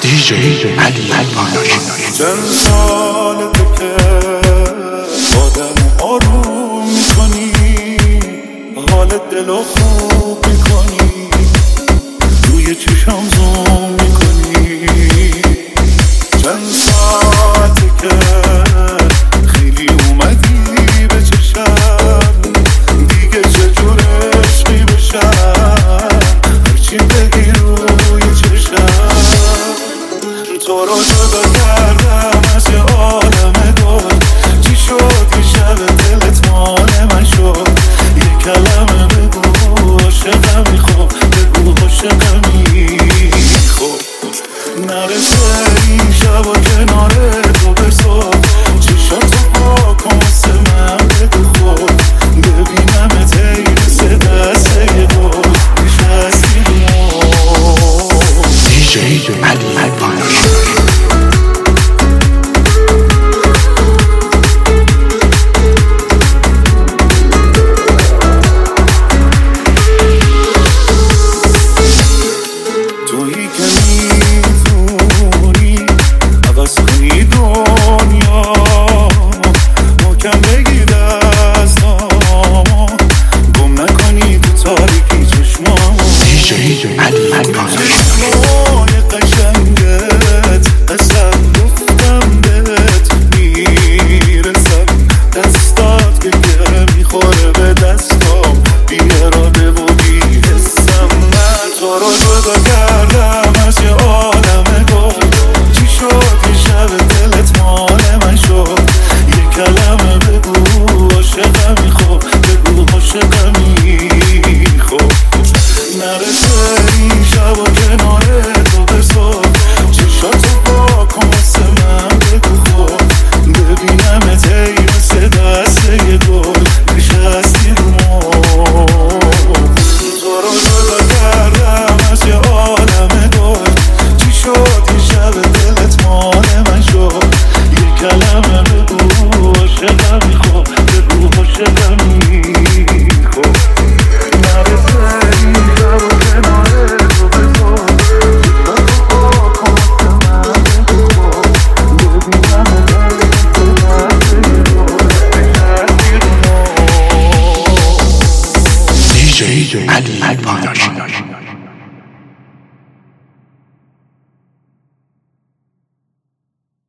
علی پاناشی. چند سال تو که آدم آروم میکنی، حال دلو خوب میکنی، روی چشم زوم میکنی. چند ساعته که خیلی اومدی به چشم، دیگه چجور عشقی بشم، هرچی بگی روی چشم. تو رو جدا کردم از یه عالم گل، چی شد یه شب دلت مال من شد؟ یه کلمه بگو عاشقم میخوام، بگو عاشقم میخوام. نرسه این شب و کنار تو به صبح، چشاتو پاکن واسه من بگو خود، ببینمت ای مثل دسته یه گل نشستی رو علی پاناشی. تویی که میتونی عوض کنی دنیا، محکم بگی دستامو، گم نکنی تو تاریکی چشمامو. علی پاناشی. چشمای قشنگت قسم گفتم بهت، میرسم دستات که گره میخوره به دستام، بی اراده و بی حسم. من تو رو جدا کردم از یه عالم گل، چی شد یه شب دلت مال من شد؟ یه کلمه بگو عاشقم میخوام، بگو عاشقم میخوام. نرسه این شب و کنار تو به صبح، چشاتو پاکن واسه من بگو خود، ببینمت ای مثل دسته یه گل نشستی رو مبل. تو رو جدا کردم از یه عالم گل، چی شد یه شب دلت مال من شد؟ یه کلمه بگو عاشقم میخوام، بگو عاشقم میخوام. نرسه این شب و کنار تو به صبح، چشاتو پاکن واسه من بگو خود، ببینمت ای مثل دسته یه گل نشستی رو مبل. علی پاناشی.